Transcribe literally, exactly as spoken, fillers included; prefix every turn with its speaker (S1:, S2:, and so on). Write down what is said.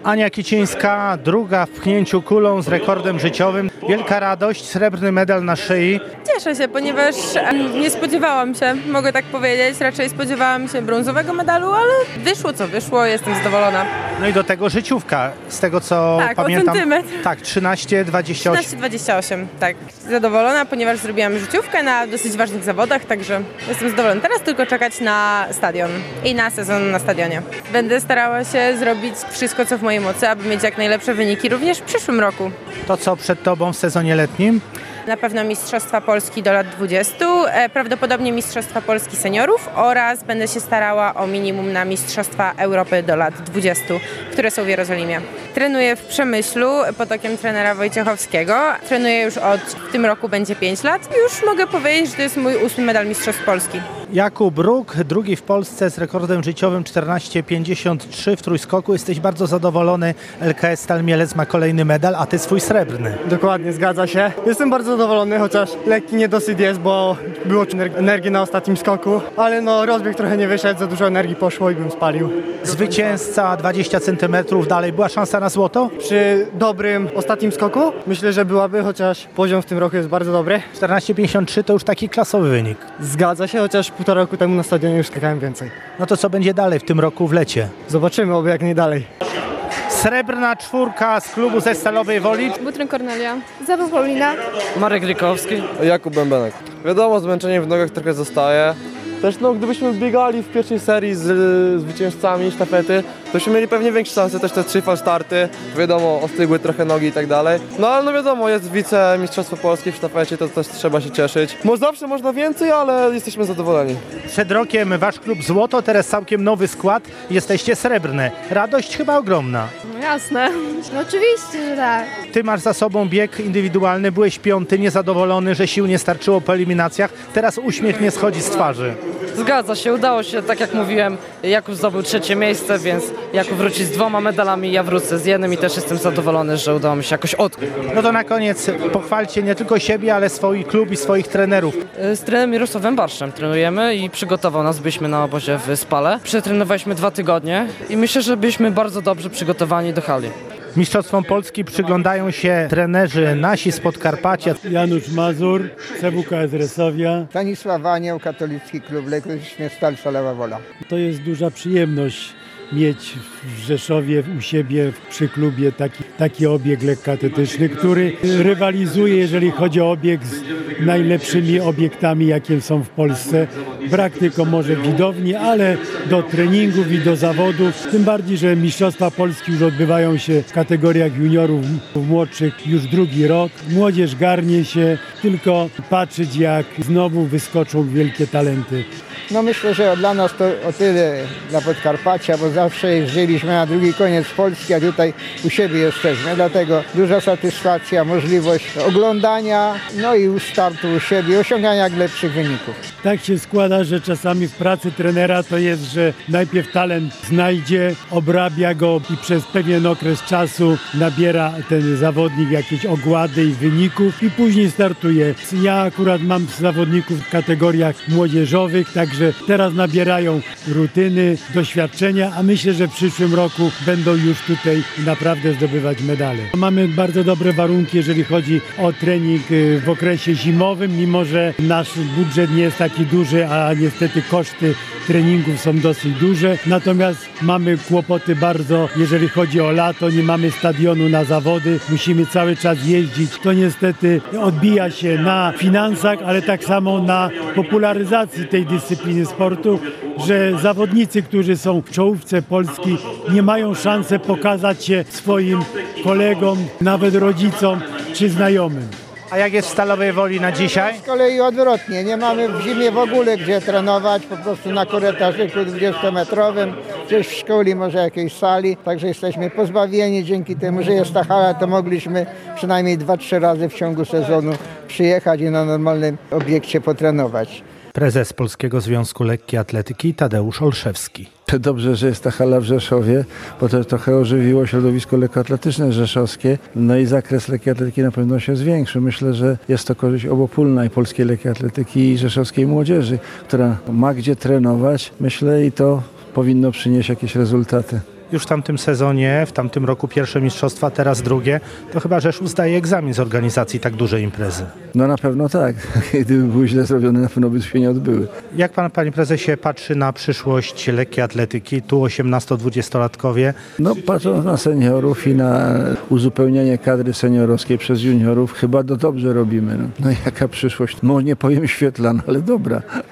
S1: Ania Kicińska, druga w pchnięciu kulą z rekordem życiowym. Wielka radość, srebrny medal na szyi.
S2: Cieszę się, ponieważ nie spodziewałam się, mogę tak powiedzieć, raczej spodziewałam się brązowego medalu, ale wyszło co wyszło, jestem zadowolona.
S1: No i do tego życiówka, z tego co
S2: tak,
S1: pamiętam.
S2: O centymetr.
S1: Tak, trzynaście dwadzieścia osiem.
S2: trzynaście dwadzieścia osiem, tak. Zadowolona, ponieważ zrobiłam życiówkę na dosyć ważnych zawodach, także jestem zadowolona. Teraz tylko czekać na stadion i na sezon na stadionie. Będę starała się zrobić wszystko, co w mojej mocy, aby mieć jak najlepsze wyniki również w przyszłym roku.
S1: To co przed tobą w sezonie letnim?
S2: Na pewno Mistrzostwa Polski do lat dwudziestu, prawdopodobnie Mistrzostwa Polski seniorów oraz będę się starała o minimum na Mistrzostwa Europy do lat dwudziestu, które są w Jerozolimie. Trenuję w Przemyślu pod okiem trenera Wojciechowskiego. Trenuję już od, w tym roku będzie pięć lat i już mogę powiedzieć, że to jest mój ósmy medal Mistrzostw Polski.
S1: Jakub Bruk, drugi w Polsce z rekordem życiowym czternaście pięćdziesiąt trzy w trójskoku. Jesteś bardzo zadowolony. L K S Stal Mielec ma kolejny medal, a ty swój srebrny.
S3: Dokładnie, zgadza się. Jestem bardzo zadowolony, chociaż lekki niedosyt jest, bo było energii na ostatnim skoku, ale no rozbieg trochę nie wyszedł, za dużo energii poszło i bym spalił.
S1: Zwycięzca dwadzieścia centymetrów dalej. Była szansa na złoto?
S3: Przy dobrym ostatnim skoku myślę, że byłaby, chociaż poziom w tym roku jest bardzo dobry.
S1: czternaście pięćdziesiąt trzy to już taki klasowy wynik.
S3: Zgadza się, chociaż półtora roku temu na stadionie już skakałem więcej.
S1: No to co będzie dalej w tym roku w lecie?
S3: Zobaczymy, oby jak najdalej.
S1: Srebrna czwórka z klubu ze Stalowej Woli.
S4: Butryn Kornelia. Zawał Paulina.
S5: Marek Rykowski.
S6: Jakub Bębenek. Wiadomo, zmęczenie w nogach trochę zostaje. Też no, gdybyśmy biegali w pierwszej serii z y, zwycięzcami sztafety, to byśmy mieli pewnie większe szanse, też te trzy falstarty, wiadomo, ostygły trochę nogi i tak dalej. No ale no wiadomo, jest wicemistrzostwo polskie w sztafecie, to też trzeba się cieszyć. Może zawsze można więcej, ale jesteśmy zadowoleni.
S1: Przed rokiem wasz klub złoto, teraz całkiem nowy skład, jesteście srebrne. Radość chyba ogromna.
S4: No jasne. No oczywiście, że tak.
S1: Ty masz za sobą bieg indywidualny, byłeś piąty, niezadowolony, że sił nie starczyło po eliminacjach. Teraz uśmiech nie schodzi z twarzy.
S5: Zgadza się, udało się, tak jak mówiłem, Jakub zdobył trzecie miejsce, więc Jakub wróci z dwoma medalami, ja wrócę z jednym i też jestem zadowolony, że udało mi się jakoś odkryć.
S1: No to na koniec pochwalcie nie tylko siebie, ale swój klub i swoich trenerów.
S5: Z trenerem Mirosławem Barszczem trenujemy i przygotował nas, byliśmy na obozie w Spale. Przetrenowaliśmy dwa tygodnie i myślę, że byliśmy bardzo dobrze przygotowani do hali.
S1: Mistrzostwom Polski przyglądają się trenerzy nasi z Podkarpacia.
S7: Janusz Mazur, C W K S Resowia.
S8: Stanisław Anioł, Katolicki Klub Lekkoatletyczny Stal Stalowa Wola.
S7: To jest duża przyjemność mieć w Rzeszowie u siebie przy klubie taki, taki obieg lekkoatletyczny, który rywalizuje, jeżeli chodzi o obieg z najlepszymi obiektami, jakie są w Polsce. Brak tylko może widowni, ale do treningów i do zawodów. Tym bardziej, że Mistrzostwa Polski już odbywają się w kategoriach juniorów młodszych już drugi rok. Młodzież garnie się, tylko patrzeć, jak znowu wyskoczą wielkie talenty.
S8: No myślę, że dla nas to o tyle dla Podkarpacia, bo zawsze jeździliśmy na drugi koniec Polski, a tutaj u siebie jesteśmy. Dlatego duża satysfakcja, możliwość oglądania, no i startu u siebie, osiągania jak lepszych wyników.
S7: Tak się składa, że czasami w pracy trenera to jest, że najpierw talent znajdzie, obrabia go i przez pewien okres czasu nabiera ten zawodnik jakieś ogłady i wyników i później startuje. Ja akurat mam zawodników w kategoriach młodzieżowych, także teraz nabierają rutyny, doświadczenia, a myślę, że w przyszłym roku będą już tutaj naprawdę zdobywać medale. Mamy bardzo dobre warunki, jeżeli chodzi o trening w okresie zimowym, mimo że nasz budżet nie jest taki duży, a niestety koszty treningów są dosyć duże. Natomiast mamy kłopoty bardzo, jeżeli chodzi o lato, nie mamy stadionu na zawody, musimy cały czas jeździć. To niestety odbija się na finansach, ale tak samo na popularyzacji tej dyscypliny sportu, że zawodnicy, którzy są w czołówce Polski, nie mają szansy pokazać się swoim kolegom, nawet rodzicom czy znajomym.
S1: A jak jest w Stalowej Woli na dzisiaj?
S8: Z kolei odwrotnie, nie mamy w zimie w ogóle gdzie trenować, po prostu na korytarzyku dwudziestometrowym, gdzieś w szkole, może jakiejś sali, także jesteśmy pozbawieni dzięki temu, że jest ta hala, to mogliśmy przynajmniej dwa, trzy razy w ciągu sezonu przyjechać i na normalnym obiekcie potrenować.
S1: Prezes Polskiego Związku Lekkiej Atletyki Tadeusz Olszewski.
S9: Dobrze, że jest ta hala w Rzeszowie, bo to trochę ożywiło środowisko lekkoatletyczne rzeszowskie. No i zakres lekkiej atletyki na pewno się zwiększył. Myślę, że jest to korzyść obopólna i polskiej lekkiej atletyki i rzeszowskiej młodzieży, która ma gdzie trenować, myślę, i to powinno przynieść jakieś rezultaty.
S1: Już w tamtym sezonie, w tamtym roku pierwsze mistrzostwa, teraz drugie. To chyba Rzeszów zdaje egzamin z organizacji tak dużej imprezy.
S9: No na pewno tak. Gdyby były źle zrobione, na pewno by się nie odbyły.
S1: Jak pan, panie prezesie, patrzy na przyszłość lekkiej atletyki, tu osiemnasto-dwudziestolatkowie?
S9: No patrząc na seniorów i na uzupełnianie kadry seniorowskiej przez juniorów, chyba to dobrze robimy. No, no jaka przyszłość? No nie powiem świetlana, ale dobra.